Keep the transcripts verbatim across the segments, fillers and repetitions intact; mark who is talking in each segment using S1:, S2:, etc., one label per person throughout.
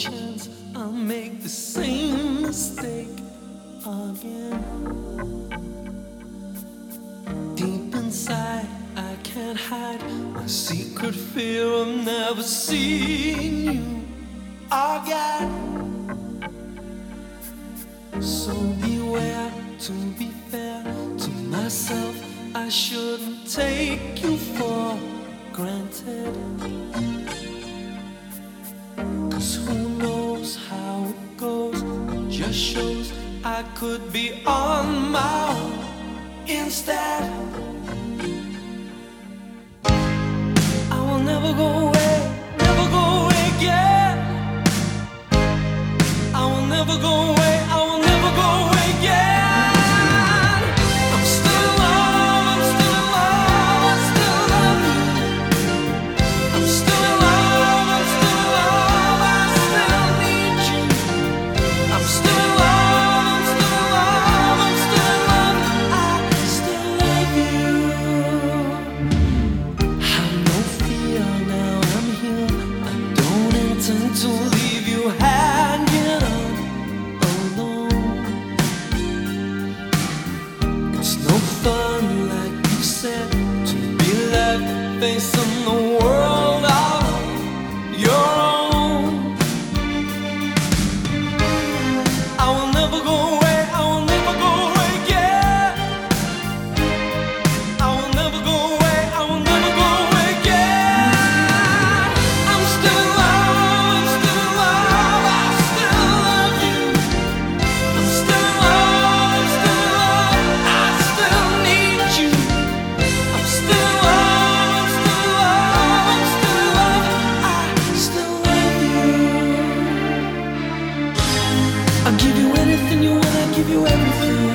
S1: chance I'll make the same mistake again. Deep inside, I can't hide my secret fear of never seeing you again. So beware, to be fair to myself, I shouldn't take you for granted. Cause who knows how it goes, it just shows I could be on my own instead. I will never go away, never go away again. I will never go away, I will never go away again. I'm still in love, I'm still in love, I still love you. I'm still in love, I'm still in love, I still need you. I'm still in love, I'm still in love, I'm still in love, I still love you. Have no fear, now I'm here. I don't intend to leave you hanging on alone. It's no fun, like you said, to be left facing the world on your own. I will never go away, I will never go away again. I will never go away, I will never go away again. I'm still in love, I'm still in love, I still love you. I'm still in love, I'm still in love, I still need you. I'm still in love, I'm still in love, I'm still in love, I still love you. I'll give you anything you want, I'll give you everything.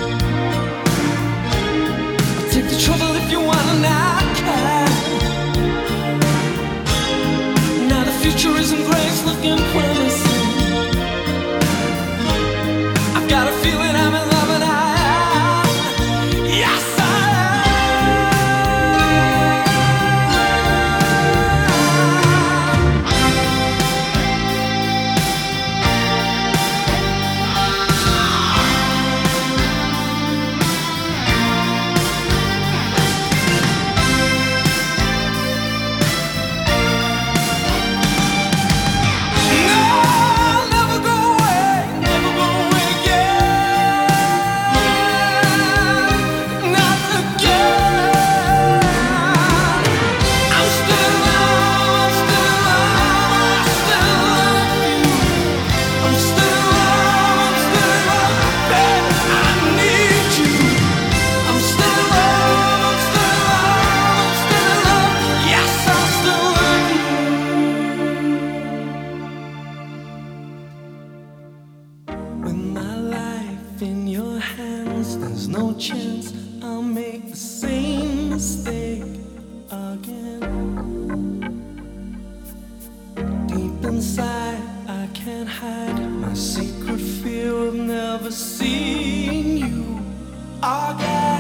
S1: I'll take the trouble if you want, and I can. Now the future isn't great, it's looking promising. I've got a feeling I'm in love, and I am. Yes, I No, never go away, never go away again. Not again. I'm still in love, I'm still in love, I still love you. I'm still in love, I'm still in love, babe, I need you. I'm still in love, I'm still in love, I'm still in love, yes, I still love you. With my life in your hands, there's no chance I'll make the same mistake again. Deep inside, I can't hide my secret fear of never seeing you again.